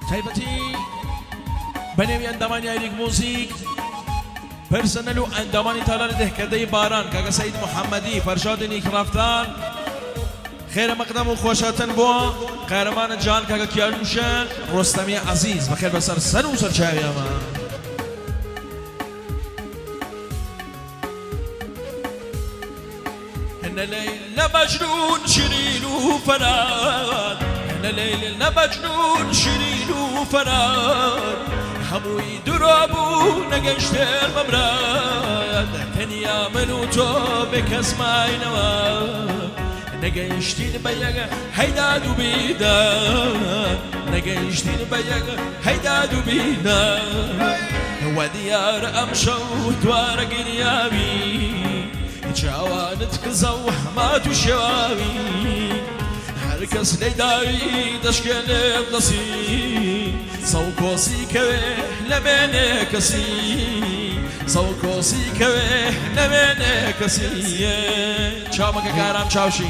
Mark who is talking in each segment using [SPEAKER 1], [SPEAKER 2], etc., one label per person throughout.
[SPEAKER 1] تایبەتی بەنێوی ئەندامانی یاریک موزیک پرسنل و ئەندامانی تالار دهکردەی باران کاکە سەید محەممەدی فەرشاد نیکڕافتان خێرە مەقدەم و خۆشاتن بووە قەرەمانە جان کاکە کیانوشە ڕۆستەمی عەزیز بەخێر بەسەر سەر و سەرچاوی ئەمە هن ليل مجنون شيرين وفراد هن ليل مجنون شيرين وفراد هموي درابو نقشت الممراد كنيا منو تو بكسماي نوا نقشتين بيغ هيداد وبيداد نقشتين بيغ هيداد وبيداد وديار أمشو دوار قريابي جوانت كزو حمات وشواوي هركس ليداري دشكن بنصي صوكوسي كويه لبين كسي صوكوسي كويه لبين كسي شامك كارام شاوشي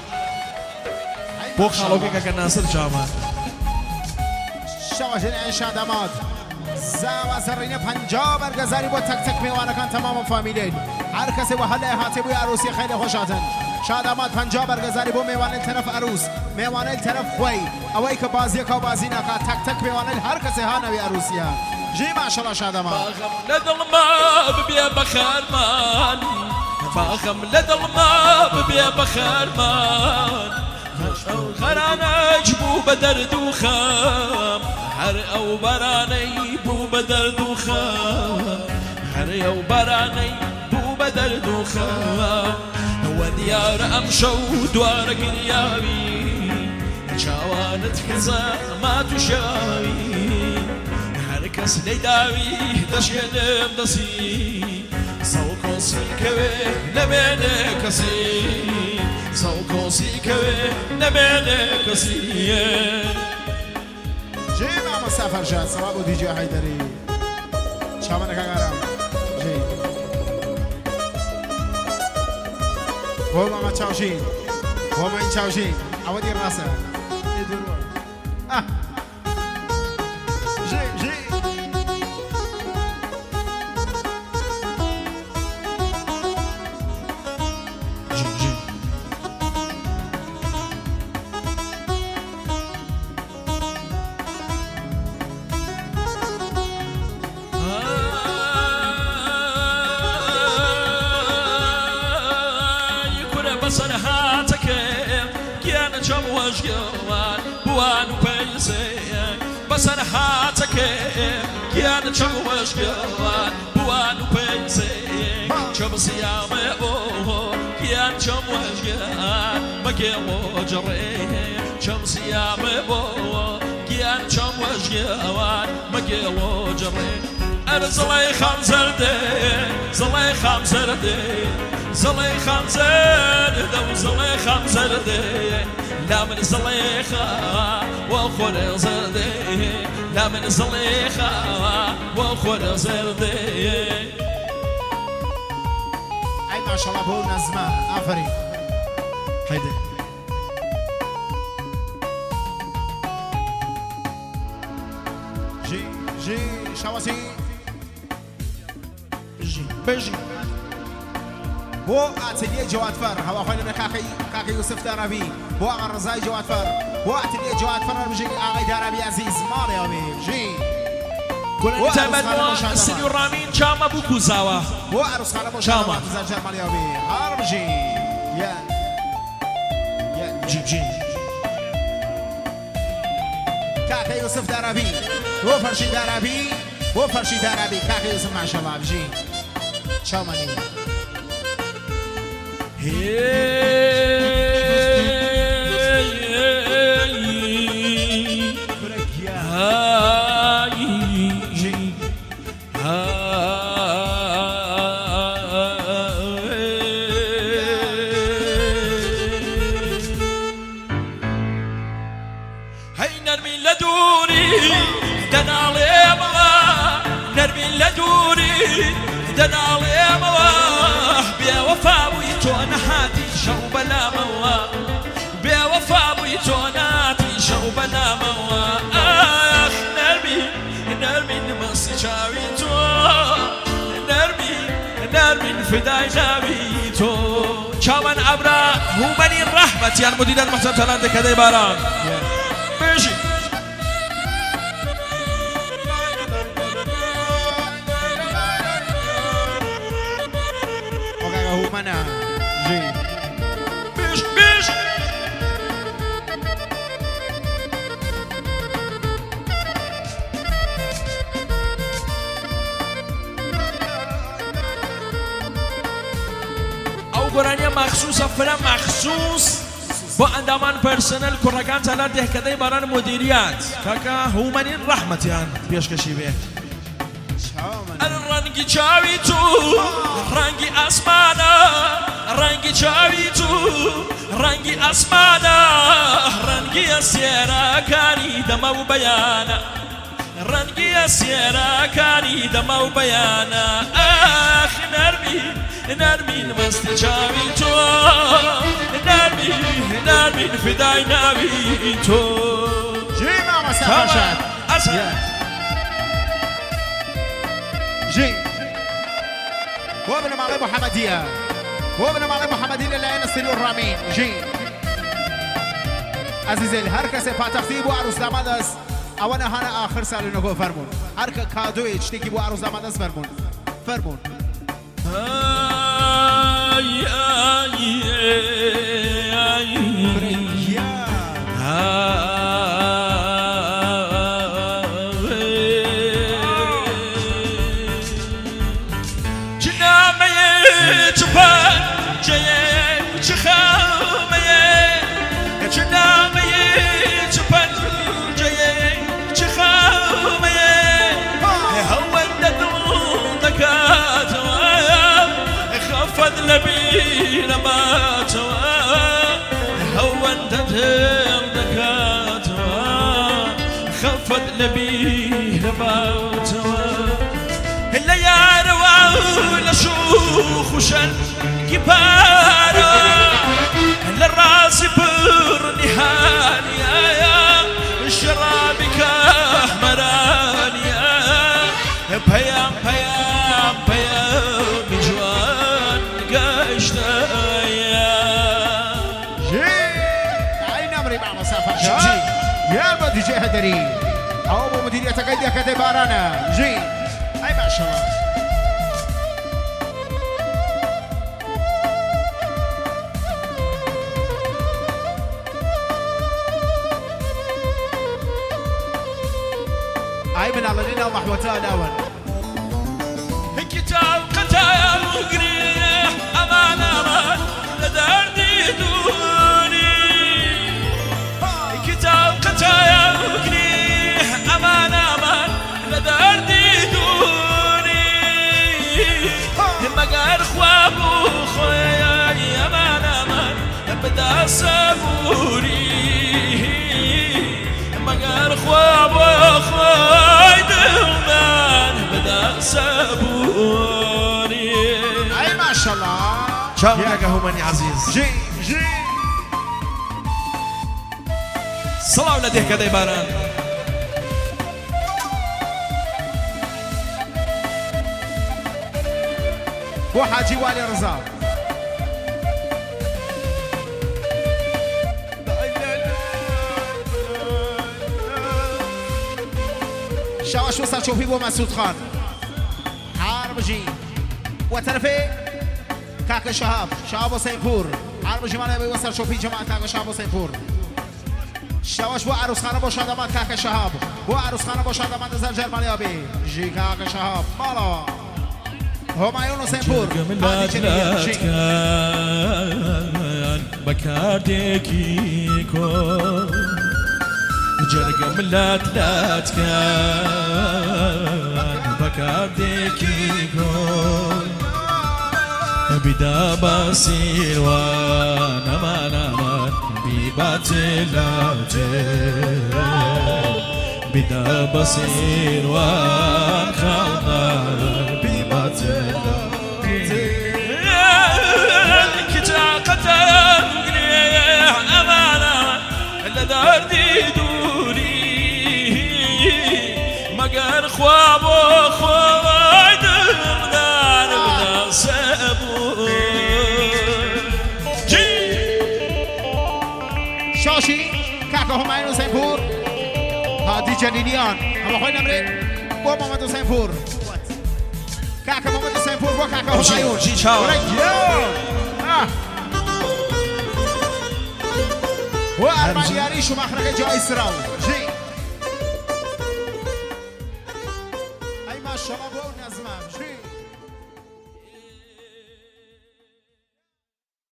[SPEAKER 1] بو خالوكي كناصر شاما
[SPEAKER 2] شاوشين عيشا داماد زاوا زرینه پنجاه برگزاری با تک تک میوانکان تمام فامیلین هر کسی و حاله هاتی بوی عروسی خیلی خوشاتن شادامات پنجاه برگزاری با میوانه طرف عروس میوانه طرف خوی اوی که بازی که بازی نکا تک تک میوانه هر کسی ها نوی عروسی ها جی ماشالله شادامات
[SPEAKER 1] باغم لدل ما ببیا بخار مان باغم لدل ما ببیا بخار مان خرانه جبو بدرد و خام هر او برانی بو بدرد و خام هر او برانی بو بدرد و خام و دیار امشو دوار گریابی جوانت خزا ما تشاوی هر کس لیداوی دشکنم دسی سوکوسی کوه نبینه کسی سوکوسی کوه نبینه کسی
[SPEAKER 2] جی ما مسافر شد سواب و دیجی حیدری چامنه کارم جی و ماما چاوشین و ما این چاوشین اودی راسه ادرو جی جی
[SPEAKER 1] بسر هاتك يا نشوش جوان بوانو بنسي شمس يا مبو يا نشوش جوان مكيو جري شمس يا مبو يا نشوش جوان مكيو جري أنا زلي خمسردي زلي خمسردي زلي خمسردي زلي خمسردي لا من زليخة وخور زردي لا من زليخة وخور زردي
[SPEAKER 2] أي ما شاء الله بو نزمة آفرين
[SPEAKER 1] هيدا
[SPEAKER 2] جي جي شواسي
[SPEAKER 1] بيجي
[SPEAKER 2] بو اعتدي جواد فر هوا خلينا كاكي يوسف دارابي بو الرزاي جواد فر بو اعتدي جواد فر بيجي اغي دارابي عزيز مالي ابي جي
[SPEAKER 1] كل تمنوا السنيور رامين شام ابو كوزاوا
[SPEAKER 2] بو عروس خاله شام زجر مالي ابي هرجي يا
[SPEAKER 1] جي
[SPEAKER 2] كاكي يوسف دارابي بو فرشي دارابي بو فرشي دارابي كاكي يوسف ما شاء الله بيجي شامني
[SPEAKER 1] هاي نرمي لدوري دنا علي نرمي لدوري دنا علي بيا وفاوي تو انا هادي شو بلا فدای نبی تو چاوان ابرا هومنی رحمتیان مدیران محترم تالان دهکده باران بشی
[SPEAKER 2] هومنه جی
[SPEAKER 1] بیش او گرانی مخصوص افرا مخصوص با اندامان پرسنل کرگان تالار دهکده باران مدیریت کاکا هومنی رحمتیان بیش کشی به رنگی چاوی تو رنگی اسمانا رنگی چاوی تو رنگی اسمانا رنگی اسیرا کاری دمو بیانا رنگی اسیرا کاری دمو بیانا آخ نرمین مست چاوی تو نرمین فدای نبی تو
[SPEAKER 2] جینا مسافرشد جي وابن معلي محمدية وابن معلي محمدية للعين السليو الرامين جي عزيزي هركس فاتحتي بو عروس دامادس اوانا هانا آخر سال نگو فرمون هرك كادوي اشتكي بو عروس دامادس فرمون
[SPEAKER 1] آي آي نبي لما توا هو انت دكاتوا خفت نبي لما توا الا يا روا لشوخ وشن كبارا الا الراس بر نهانيا يا شرابك احمرانيا بيام
[SPEAKER 2] يا بدي جي هدري او مديرية قيدية كده بارانا جي اي ما شاء الله اي من على لنا ومحوتها الاول
[SPEAKER 1] كتاب قتايا وقريح امان لدردي دوني كتاب قتايا وقريح امان لدردي دوني مقار خواب وخويا امان بدا صبوري مقار خواب وخويا دمان بدا صبوري
[SPEAKER 2] اي ما شاء الله
[SPEAKER 1] شاو لك هومني عزيز
[SPEAKER 2] جي
[SPEAKER 1] صلاة لديه كده باران
[SPEAKER 2] وحاجي والي رزاق شاوش وصل شوفي بو مسعود خان حربجي وطرفي كاكا شهاب حسینپور حربجي مانا بيوصل شوفي جماعة كاكا شهاب حسینپور شاوش بو عروس خانه با شادمان کاکا شهاب بو عروس خانه با شادمان زر جرمالیابی جی کاکا شهاب مالا همایون حسینپور
[SPEAKER 1] بکردکی کن جرگ ملت لات کن بکردکی کن بیدا باسیر وان امان بباطلاته بدا بصير وانخضر بباطلاته كتاقة قريح أمانة إلا داردي دوري مقار خواب وخواد مدار بدا سبو
[SPEAKER 2] علی جلیلیان اما خوی نمری با محمد حسین پور کاکا محمد حسین پور با کاکا همایون
[SPEAKER 1] جی چاو
[SPEAKER 2] و ارمانیاری شو مخرج جای سراو جی ای ماشاءالله با نظمم